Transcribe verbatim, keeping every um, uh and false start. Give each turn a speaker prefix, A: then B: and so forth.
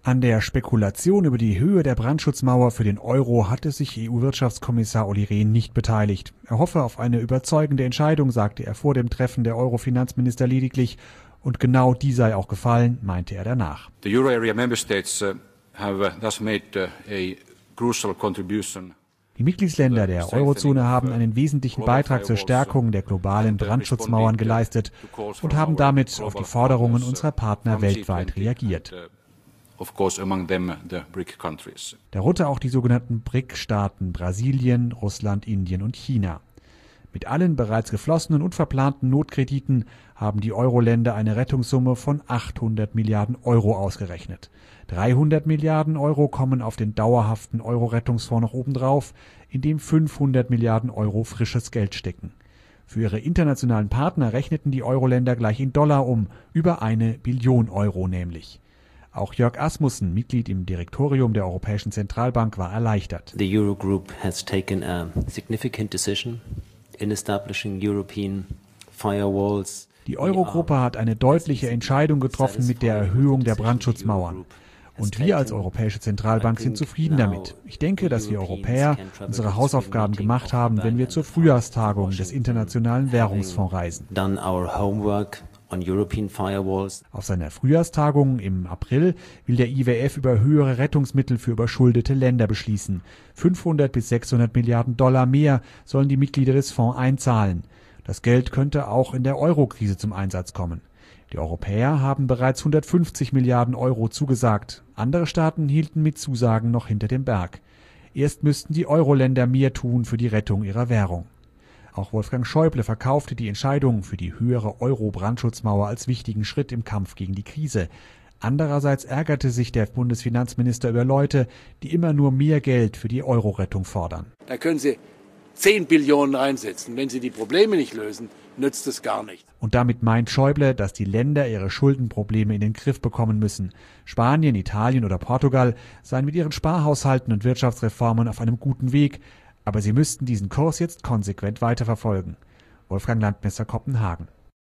A: An der Spekulation über die Höhe der Brandschutzmauer für den Euro hatte sich E U-Wirtschaftskommissar Olli Rehn nicht beteiligt. Er hoffe auf eine überzeugende Entscheidung, sagte er vor dem Treffen der Euro-Finanzminister lediglich. Und genau die sei auch gefallen, meinte er danach.
B: The Euro area member states uh, have thus made uh, a crucial contribution.
A: Die Mitgliedsländer der Eurozone haben einen wesentlichen Beitrag zur Stärkung der globalen Brandschutzmauern geleistet und haben damit auf die Forderungen unserer Partner weltweit reagiert. Darunter auch die sogenannten B R I C-Staaten Brasilien, Russland, Indien und China. Mit allen bereits geflossenen und verplanten Notkrediten haben die Euro-Länder eine Rettungssumme von achthundert Milliarden Euro ausgerechnet. dreihundert Milliarden Euro kommen auf den dauerhaften Euro-Rettungsfonds noch obendrauf, in dem fünfhundert Milliarden Euro frisches Geld stecken. Für ihre internationalen Partner rechneten die Euro-Länder gleich in Dollar um, über eine Billion Euro nämlich. Auch Jörg Asmussen, Mitglied im Direktorium der Europäischen Zentralbank, war erleichtert.
C: The Eurogroup has taken a significant decision in establishing European firewalls.
A: Die Eurogruppe hat eine deutliche Entscheidung getroffen mit der Erhöhung der Brandschutzmauern. Und wir als Europäische Zentralbank sind zufrieden damit. Ich denke, dass wir Europäer unsere Hausaufgaben gemacht haben, wenn wir zur Frühjahrstagung des Internationalen Währungsfonds reisen. Auf seiner Frühjahrstagung im April will der I W F über höhere Rettungsmittel für überschuldete Länder beschließen. fünfhundert bis sechshundert Milliarden Dollar mehr sollen die Mitglieder des Fonds einzahlen. Das Geld könnte auch in der Euro-Krise zum Einsatz kommen. Die Europäer haben bereits hundertfünfzig Milliarden Euro zugesagt. Andere Staaten hielten mit Zusagen noch hinter dem Berg. Erst müssten die Euro-Länder mehr tun für die Rettung ihrer Währung. Auch Wolfgang Schäuble verkaufte die Entscheidung für die höhere Euro-Brandschutzmauer als wichtigen Schritt im Kampf gegen die Krise. Andererseits ärgerte sich der Bundesfinanzminister über Leute, die immer nur mehr Geld für die Euro-Rettung fordern.
D: Da können Sie zehn Billionen einsetzen. Wenn Sie die Probleme nicht lösen, nützt es gar nicht.
A: Und damit meint Schäuble, dass die Länder ihre Schuldenprobleme in den Griff bekommen müssen. Spanien, Italien oder Portugal seien mit ihren Sparhaushalten und Wirtschaftsreformen auf einem guten Weg, aber sie müssten diesen Kurs jetzt konsequent weiterverfolgen. Wolfgang Landmesser, Kopenhagen.